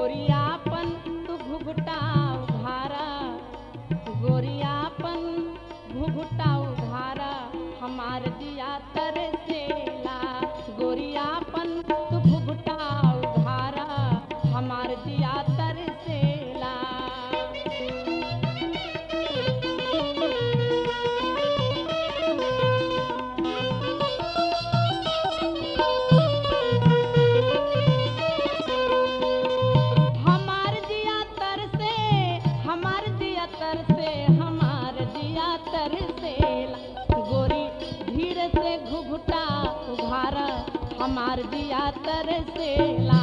गोरियापन तू घुघुटा उघारा, गोरियापन घुघुटा उघारा, हमार दिया तरसेला। गोरियापन तू घुघुटा उघारा, हमार दिया तरसेला। हमार दिया तरसे, हमार दिया तरसे, हमार दिया तरसेला। गोरी धीरे से घुघुटा उघारा, हमार दिया तरसेला।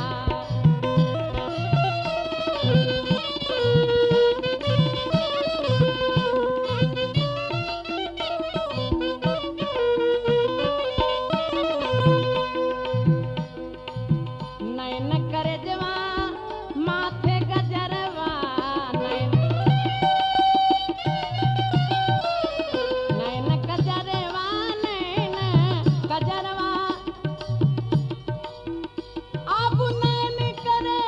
नैन करजवा माथे गजरवा, नैन गजरवा, नैन गजरवा, अब नैन करे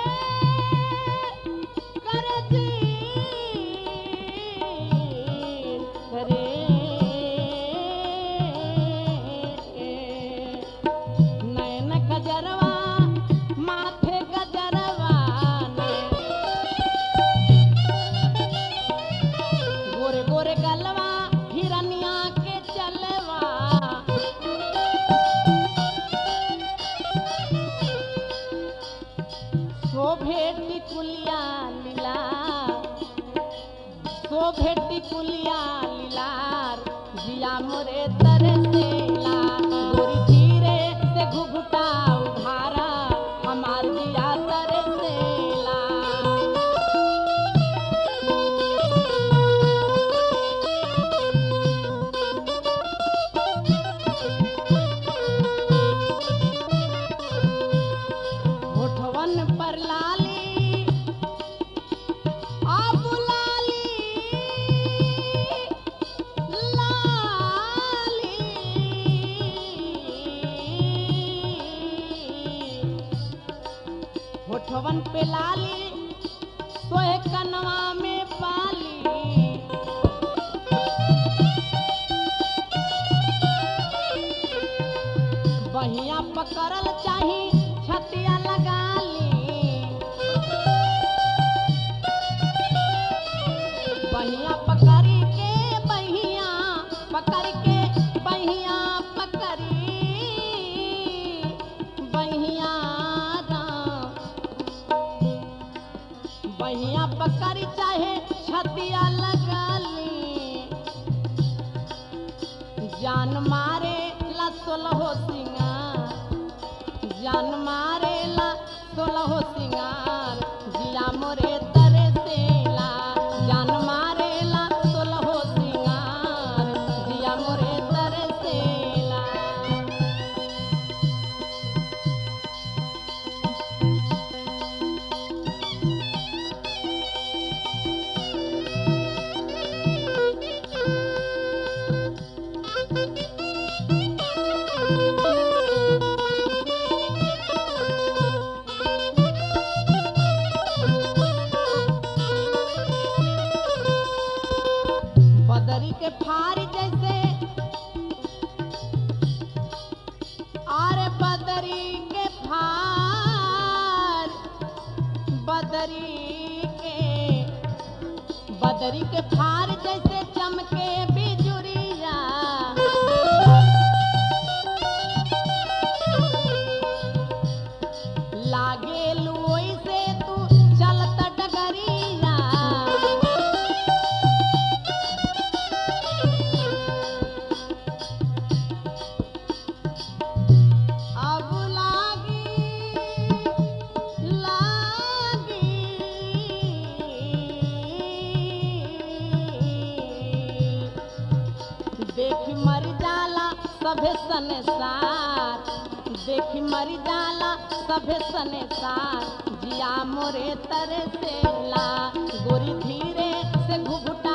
करजी करे, नैन गजरवा माथे गजरवा, गोरे गोरे गलवा हिरनिया के चलवा, शोभे टिकुलिया लीला, शोभे टिकुलिया लीलार, जिया मोरे तरसेला। गोरी धीरे से घुघुटा उघारा, हमार दिया तरसेला। होठवन पर लाली अब लाली, लाली, होठवन पे लाली, सोहे कनवा में पाली, बहिया पकड़ल चाही छतिया लगा ली, बहिया पकड़ी के बहिया पकड़ के, बहिया पकड़ी बहिया राम, बहिया पकड़ी चाहे छतिया लगा ली, जान मारे ला सोलहो सिंगार, जान मारे ला सोलहो सिंगार, जिया मोरे तरसेला। जान मारे ला सोलहो सिंगार, जिया मोरे तरसेला। बदरी के फार जैसे, अरे बदरी के फार, बदरी के फार जैसे चमके बिजुरिया, लागे लुई से तू चलत डगरिया, अब लागी लागी देखी मर जाला सभे संसार, देखी मर जाला सभे संसार, जिया मोरे तरसेला। गोरी धीरे से घुघुटा